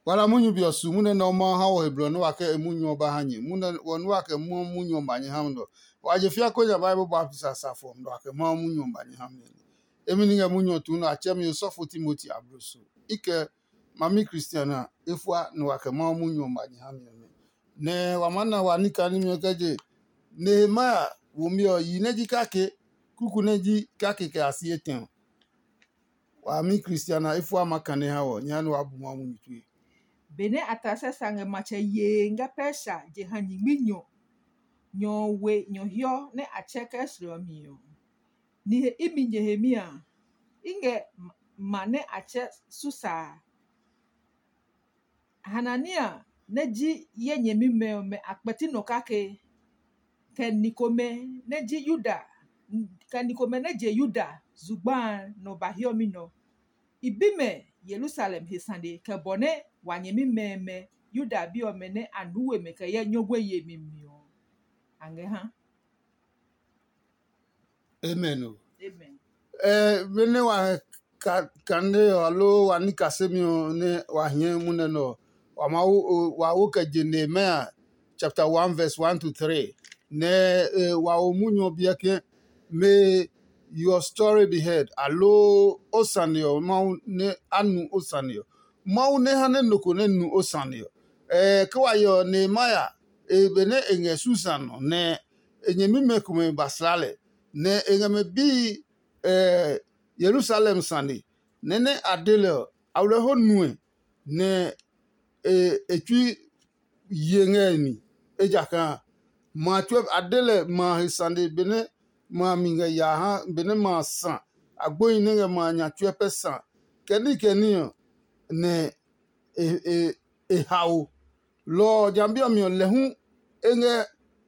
wala munyu biosu mune no ma ha wo hebro no wake munyu oba hanyi mune wonu wake mu munyu mbanye hamdo waje fia ko ya bible baptist asafo ndo wake ma munyu mbanye hamdo emini nga munyu tu no achem Yosofo Timothy abruso ike mami Christiana efua no wake ma munyu mbanye hamdo ne wamana wanika ni myokeje Nehemiah wumio yineji kake kuku neji kake ke asieten wa mi Christiana efua makane hawo nyanu wabu ma munyu tu bene atase sange mache ye nga pesha je hanyi minyo nyo we nyo hyo ne acheke sromio ni imi Nehemia inge mane ache susa Hanania neji ye nyemi me akpeti no kake kenikome neji Yuda kenikome neje Yuda zugban no bahio mino ibime Jerusalem hisande kebone wanyemi meme Yuda bi omene anuwe meke ye nyogwe ye mimio ange ha amen amen bene wa kande alo wani kasemio ne wa hie mune no wa ma wa wo ka Nehemiah chapter 1 verse 1 to 3 ne wa omunyo biake may your story be heard alo osanio ma ne anu osanio ma ne hane noko ne nu osanio kwa yo Nehemiah bene enge susano ne enyemi mekume baslale ne engame bi Jerusalem sani nene adele awre ho nue ne etwi yengeni ejaka ma twe adele ma hisande bene ma minga ya ha bene ma san agboyin ne ma nya twe pesa keni ne hawo lo jambia mi lehu enge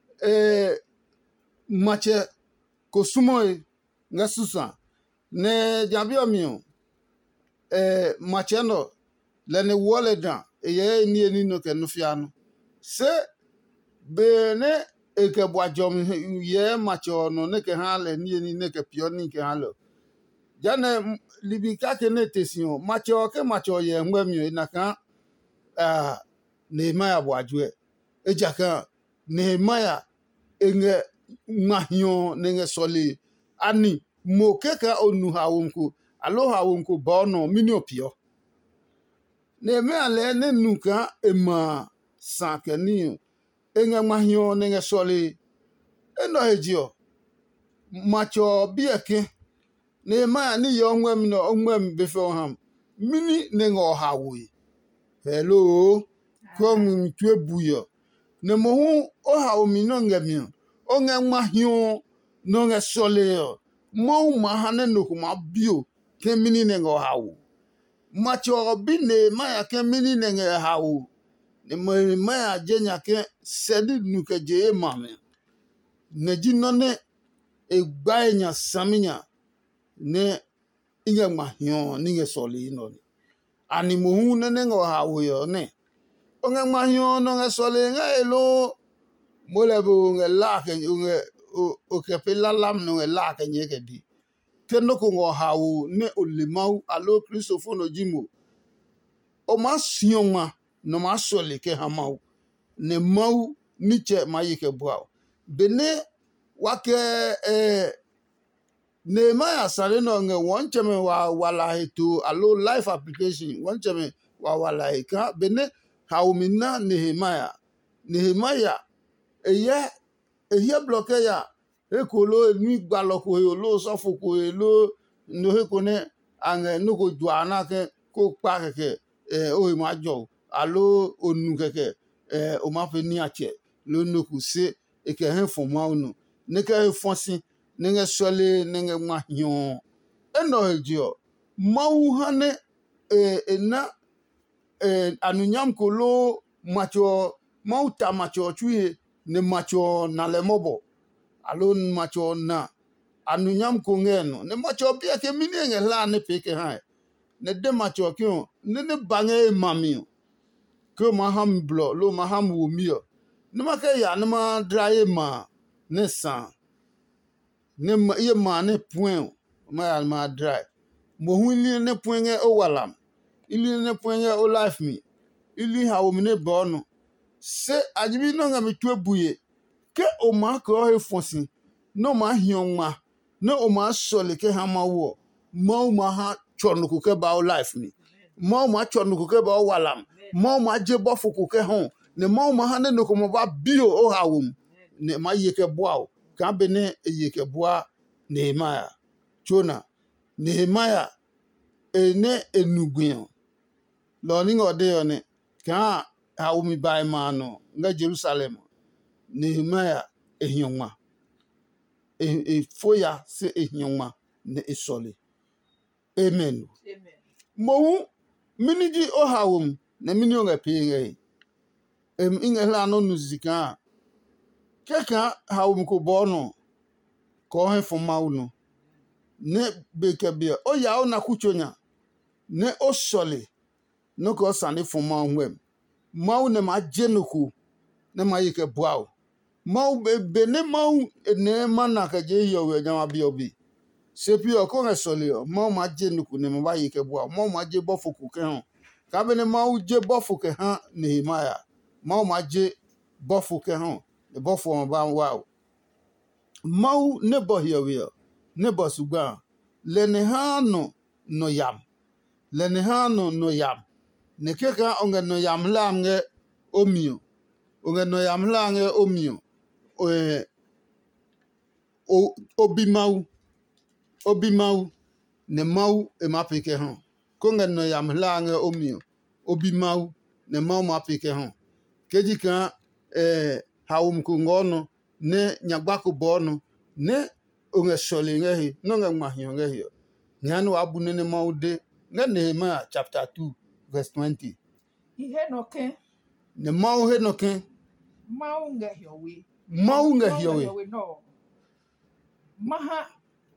mache kosumoy nga susa ne jambia mi macheno lene woleda ye ni no ke no fiano se bene eke bwajom ye macho no ne ke hale ni ne ke pio ni ke halo jane libika ke ne tesio macho ye ngwemi na kan Nehemiah bwajwe ejaka Nehemiah enge mahio nenge soli ani mokeka onu hawunku alo hawunku bono miniopio Nehemiah le ne nuka ema sankeni enge mahio nenge soli eno hejio macho bieke Nehemiah ni yo onwem no onwem before ham mini nengo hawi hello kom tue buyo ne mohu o hawo mi no ngamio onge mahio no nge soli mo mahane no kuma bio ke mini nengo hawo macho bi Nehemiah ke mini nenge hawo ne Nehemiah jenya ke sedi nuke je mame ne jinone egbaenya saminya ne inge mahio ninge soli no ani mohu ne nengo hawo yo ne onge mahio no nge soli nga elo molebo nge lake nge o ke pela lam no nge lake nyeke di keno ko ngo hawo ne olimau alo Christopher jimo o masioma no masoli ke hamau ne mau niche mayike bwao bene wake Nehemiah sare no nge woncheme wa wala hetu alo life application woncheme wa wala ka bene haumina Nehemiah eye bloke ya ekolo ni gbaloko lo sofoko lo no hekone ange no ko juana ke ko pa ke o ma jo alo onu keke o ma fe ni ache lo no ku se e ke hen fo ma onu ne ke fonsi ne nge sole ne nge ma hyon eno ejio mau hane na anunyam kolo macho mauta macho chue ne macho na lemobo alo macho na anunyam kongeno ne macho bia ke mini nge la ne peke ha ne de macho kyo ne bange mamio ko maham blo lo maham wumio ne make ya ne ma dry ma ne san ne ye ma ne point ma dry mo hu ni ne point o walam ili ne point o life me ili hawomine bono se ajimi no nga mitwe buye ke o ma ko he fonsi no ma hioma no o ma sole ke ha ma wo ma ha chonuku ke ba life mi ma chonuku ke ba walam ma je bofuku ke ho ne ma ha ne no ko ba bio o hawum ne ma yeke boa ka be ne yeke boa Nehemiah Jonah Nehemiah ene enuguyan lo ni ngode yo ne ka hawumi bai ma no nga Jerusalem Nehemiah ehioma foya se ehioma ne esole amen mo miniji o hawum na mini o ngapinge ingela no nuzika keka hawum ko bono ko he foma uno ne bekebia o ya o na kuchonya ne o sole no ko sane foma hwem mau ne ma jenuku ne ma yike boao mau be ne mau ne mana ka je yo we jama biobi sepi o ko ngesole o mau ma jenuku ne ma yike boao mau ma je bofuku ke ho ka be ne mau je bofuke ha Nehemiah mau ma je bofuke ho ne bofu ma ba wow mau ne bo hiyo ne bo sugba le ne ha no yam le ne ha no yam ne keka onge no yam lange omio onge no yam lange omio obimau ne mau e mapike ho konge no yam lange omio obimau ne mau mapike ho kejika hawum kungono ne nyagbako bono ne onge solinge hi no nge mahionge hi nyanu abune ne maude ne Nehemiah chapter 2 verse 20 ihe noke ne mau he noke mau ngehiowe no maha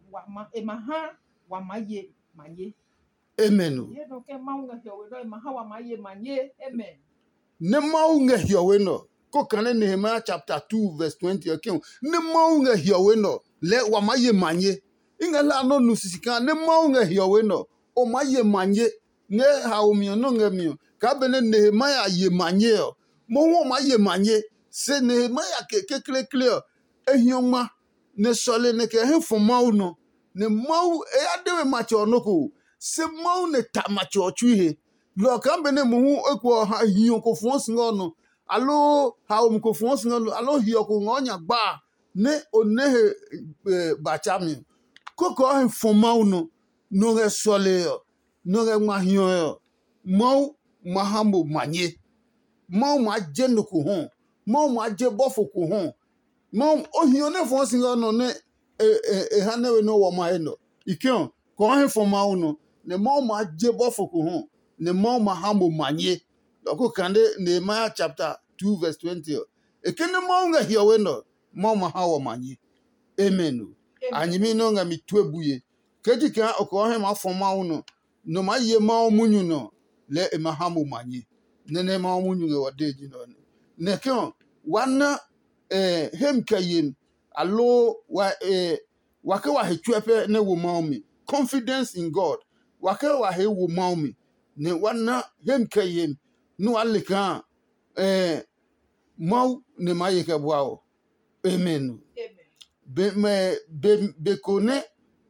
wa maye manye amen ihe noke mau ngehiowe no maha wa maye manye amen ne mau ngehiowe no ko kane Nehemiah chapter 2 verse 20 okay ne mau ngehiowe no le wa maye manye ingala no nusisika ne mau ngehiowe no o maye manye ne hawumio no ngemio ka bene Nehemiah ye manye mo wo maye manye se Nehemiah ke clear ehioma ne sole ne ke hefoma uno ne mau e adewe macho noko se mau ne tamacho chuhe lo ka bene mu ekwo ha hiyo ko fonsi ngono alo hawum ko fonsi ngono alo hiyo ko ngonya gba ne onehe bachami koko hefoma uno no ge sole no ge mahio mau mahambo manye mau ma jenuku ho mau ma je bofuku ho mau ohio ne fo singa no ne ha ne we no wo ma eno ikon ko he fo ma uno ne mau ma je bofuku ho ne mau mahambo manye ko kande Nehemiah chapter 2 verse 20 ekene mau nga hio we no mau ma hawo manye amen anyimi no nga mitwebuye kejika ko he ma fo ma uno no ma ye mau munyu no le emahamu manye nene ma munyu nge wadeji no ne kyo wana hem kayim alo wake wa hetwepe ne wo maumi confidence in God wake wa he wo maumi ne wana hem kayim no alika mau ne mayeke bwao amen be kone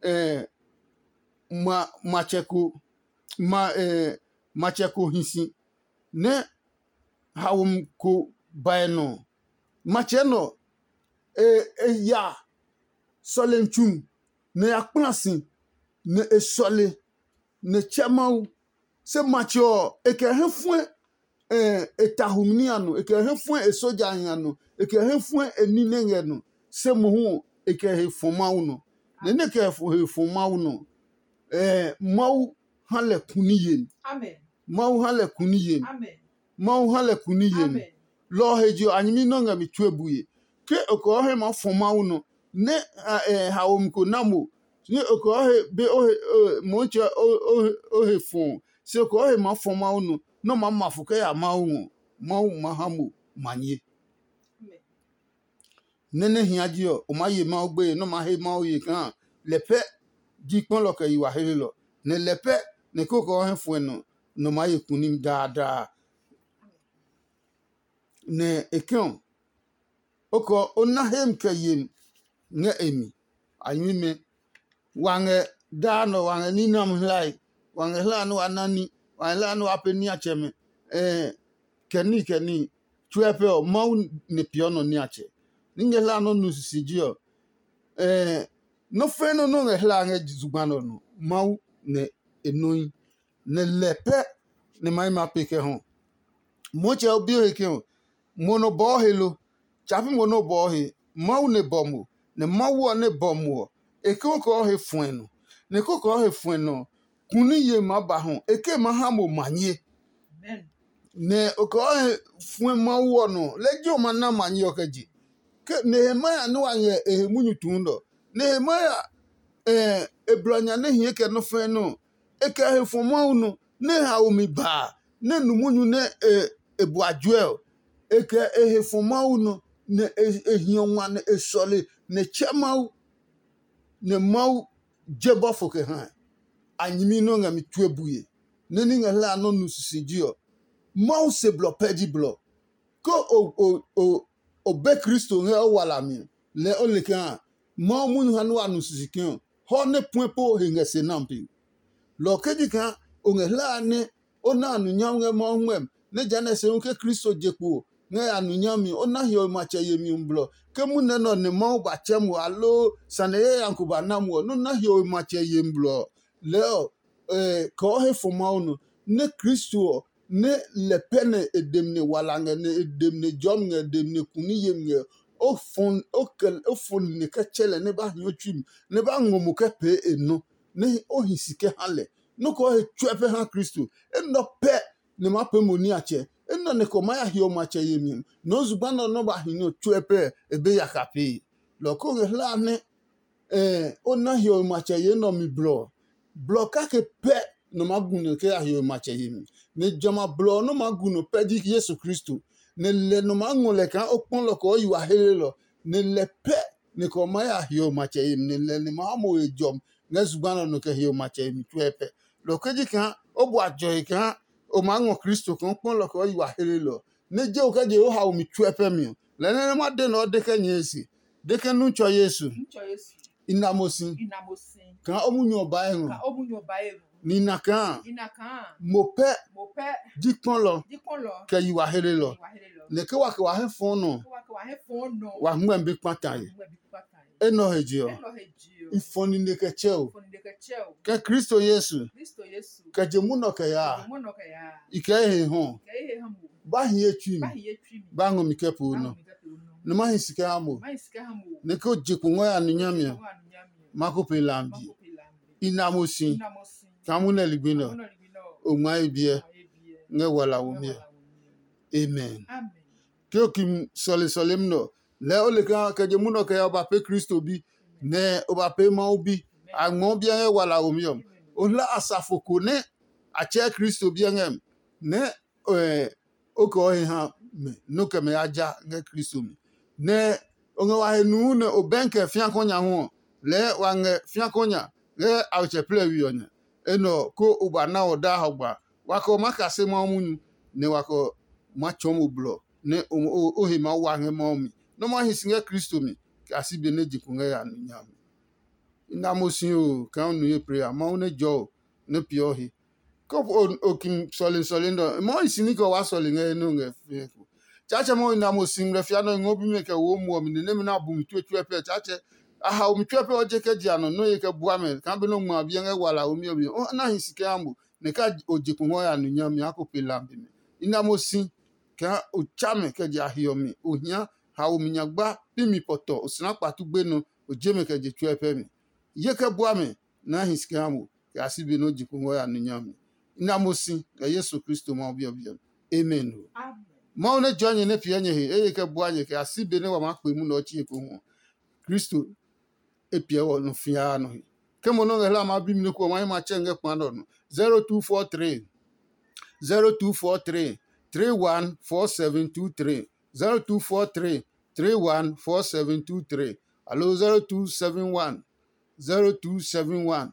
macheko hisi ne hawum ko baeno macheno ya solenchum ne akplasi ne esole ne chamau se macho eke hefue etahumniano eke hefue esoja anyano eke hefue eninengeno se muhu eke hefuma uno ne ke hefuma uno mau hale kuniyen amen mau hale kuniyen amen mau hale kuniyen amen lo hejo anyimi no nga mitwebuye ke oko he ma foma uno ne hawum ko namo ne oko he be mocha he fon se oko he ma foma uno no ma mafuke ya mau mahamu manye nene hiajio o ma ye ma ogbe no ma he ma oye kan lepe dikpon lo ke iwa helelo ne lepe ne koko he fun no ma ye kunim dáadáa ne ekion oko onahem kayem nge emi anyime wange dano wange ninam hlai wange hlanu anani wange hlanu apeni acheme keni chuepe o mau ne piono ni ache ninge hlanu nusijio no feno no nge hlange zubano no mau ne enoi ne lepe ne mai mapeke ho moche obio hekeo mono bohelo chapi mono bohe mau ne bomo ne mau ne bomo eke ko he fueno ne ko he fueno kuni ye mabaho eke mahamo manye Amen. ne ko he fuen mau no lejo mana manye okeji ke Nehemia no anye ehemunyu tundo Nehemia ebranya ne hie ke no fe no eke he fomau no ne ha omi ba ne numunyu ne ebuajuel eke ehe fomau no ne ehionwa ne esole ne chamau ne mau jebo foke han anyimi no nga mitwebuye ne ni nga la no nusisijio mau se blo pedi blo ko o be Kristo nge o wala mi le oleka mau mun hanu anusisikin ho ne puepo hinga senampi lo kedika o nge la ne ona anu nyam nge mau nwem ne jana se nke Kristo jepo nge anu nyami ona hio macha yemi mblo ke mu ne no ne mau ba chemu alo sanaye yankuba namu no na hio macha yemblo leo ko he fomau no ne Kristo ne le pene edemne walange ne edemne jomnge edemne kuniyem nge ofon ne ka chele ne ba nyochim ne ba ngomu ke pe eno ne ohisike hale no ko he twepe ha Kristo eno pe ne mape moni ache eno ne ko maya hio mache yemi no zubano no ba hino twepe ebe yakape lo ko hla ne ona hio mache ye no mi blo ka ke pe no maguno ke hio mache yemi ne jama blo no maguno pe di Yesu Kristo ne le no mangole kan okpon lo ko yiwa helelo ne le pe ne ko maya hio mache yemi ne le ne mamo ejom ne zubano no ke hio mache yemi twepe lo ke di kan obu ajo kan o mango Kristo kan pon lo ko yiwa helelo ne je o ka je o ha o mi twepe mi le ne ma de no de kan yesi de kan nu cho Yesu inamosin kan omunyo ba ehun ni nakan mope dikpon lo ke yiwa helelo ne ke wa he fon no wa hmwe bi patan eno hejio ifoni ne ke cheo ke Kristo Yesu ke jemuno ke ya ike he ho ba hie twim ba ngomi ke pu no ne ma hisike amo ne ko jekungo ya nyamia makope lambi inamosin kamune ligbino onwa ebie nge wala wumie amen ke okim sole mno le oleka ke jemuno ke ya ba pe Kristo bi ne oba pe ma obi anwo bia nge wala wumie ola asafoko ne ache Kristo bia ngem ne oko ha me no ke me aja nge Kristo mi ne onge wa henu ne obenke fiankonya ho le wange fiankonya le auche plewi onya eno ko uba na oda hogba wako makase ma munyu ne wako machomo blo ne ohi ma wange momi no ma hisinge Kristo mi kasi be ne jikunge ya nyam ina mosin o kan nu ye prayer ma one jo ne piohi ko okim sole ndo mo isini ko wa sole nge no nge fieko chacha mo ina mosin refia no ngobi me ke wo mu mi ne mi na bu mi twetwe pe chacha aha o mi twepe o jeke ji ano no ye ke bua me kan be no mu abia nge wala o mi obi o na hisike ambu ne ka o jikun ho ya nu nyam ya ko pe lambi me ina mosin ka o chame ke ji ahio mi o hia ha o mi nyagba bi mi poto o sina patu gbe no o jeme ke ji twepe mi ye ke bua me na hisike ambu ka sibe no jikun ho ya nu nyam ina mosin ka Yesu Kristo ma obi obi amen Amen. ma one jonye ne pie nye he ye ke bua nye ke asibe ne wa ma pe mu no chi ko ho Kristo epie wo no fia no ke mo no ngela ma bi mi ko ma chenge kwa no 0243 314723 0243 314723 allo 0271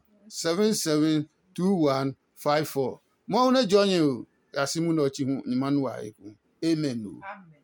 772154 mo one jonye o asimu no chi hu ni manu wa eku amen. Amen.